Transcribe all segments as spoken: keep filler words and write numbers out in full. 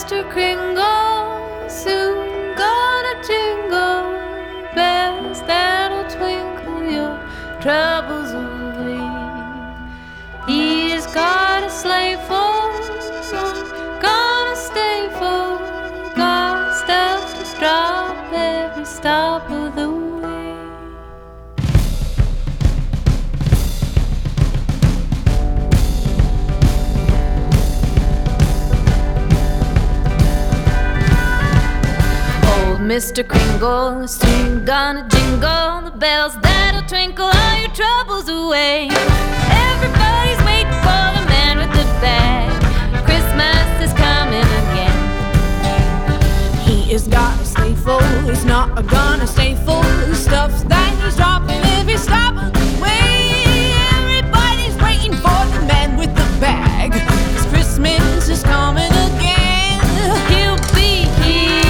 Mister Kringle, soon gonna jingle bells that'll twinkle your troubles away. He's got a sleigh full, gonna stay full, got stuff to drop every stop of the way. Mister Kringle, soon gonna jingle the bells that'll twinkle all your troubles away. Everybody's waiting for the man with the bag. Christmas is coming again. He has got a sleigh full, he's not gonna stay full. Stuff that he's dropping every stop of the way. Everybody's waiting for the man with the bag, 'cause Christmas is coming again. He'll be here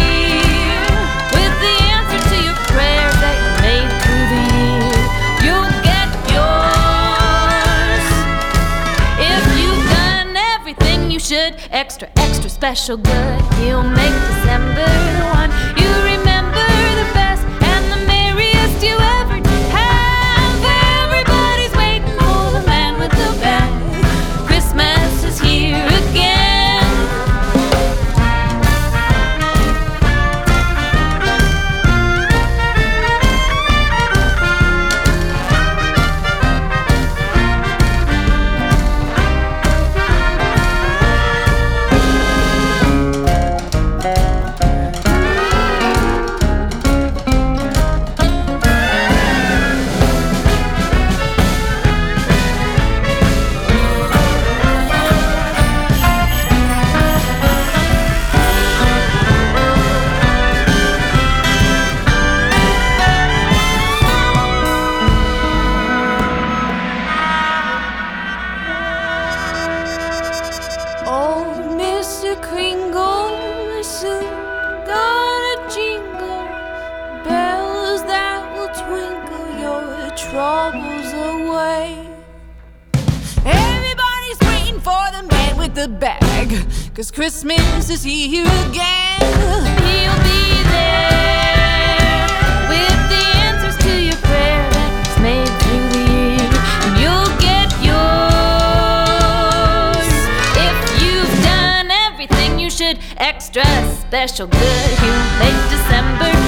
extra, extra special good. He'll make December the one you remember the best and the merriest you ever did have. Everybody's waiting for the man with the bag. Christmas is here again. Kringle, soon gonna jingle bells that will twinkle your troubles away. Everybody's waiting for the man with the bag, 'cause Christmas is here again. He'll be there with the answers to your prayer that's made through the year, and you'll get yours if you've done everything you should. Extra special good, he'll make December